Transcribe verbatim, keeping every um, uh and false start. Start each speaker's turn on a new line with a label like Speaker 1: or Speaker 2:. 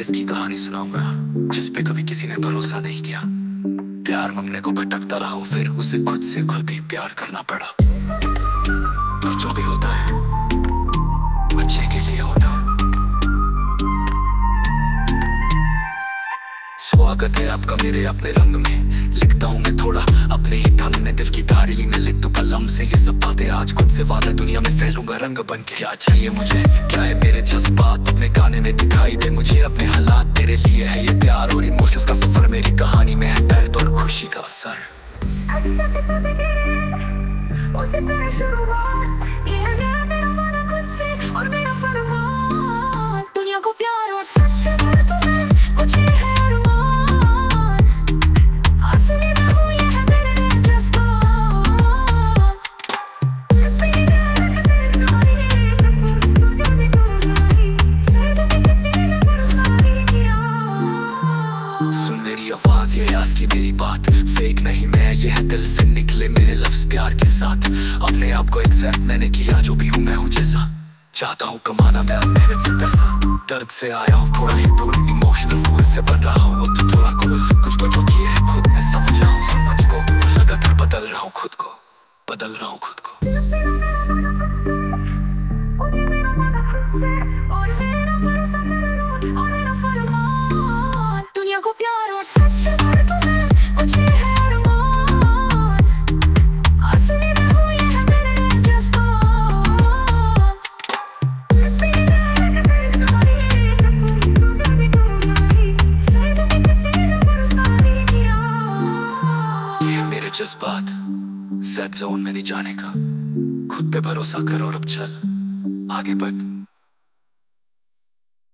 Speaker 1: Artist की कहानी सुनाऊंगा जिस पे कभी किसी ने भरोसा नहीं किया। प्यार मांगने को भटकता रहा हूँ, फिर उसे खुद से खुद ही प्यार करना पड़ा। और जो भी होता है अच्छे के लिए होता है। स्वागत है आपका मेरे अपने रंग में, लिखता हूँ मैं थोड़ा अपने ही ढंग में। दिल की डायरी में लिख दूं कलम से ये सब बातें, आज खुद से वादा दुनिया में फैलूंगा रंग बन के। क्या चाहिए मुझे, क्या है मेरे जज्बात, अपने गाने में दिखाई दे मुझे अपने हालात। तेरे लिए है ये प्यार और इमोशंस का सफर, मेरी कहानी में है दर्द और खुशी का असर।
Speaker 2: दुनिया को प्यार और सच से भर दूं मैं, कुछ ये है अरमान। असली में हूँ ये है मेरे जज्बात।
Speaker 1: सुन मेरी आवाज, ये असली मेरी बात, फेक नहीं मैं, ये है दिल से निकले मेरे लफ्ज प्यार के साथ। अपने आप को एक्सेप्ट मैंने किया, जो भी हूँ मैं हूँ जैसा। चाहता हूँ कमाना मैं मेहनत से पैसा, दर्द से आया हूँ थोड़ा ही दूर, इमोशनल फूल से बन रहा हूँ तो थोड़ा कूल। कुछ बचो किए है खुद में समझा हूँ समझ को, लगातार बदल रहा हूँ खुद को, बदल रहा हूँ खुद को।
Speaker 2: दुनिया को प्यार और सच से भर दूं मैं, कुछ ये है अरमान। असली में हूँ ये है मेरे जज्बात।
Speaker 1: ये है मेरे जज्बात, सेट जोन में नहीं जाने का। खुद पे भरोसा कर और अब चल आगे बढ़।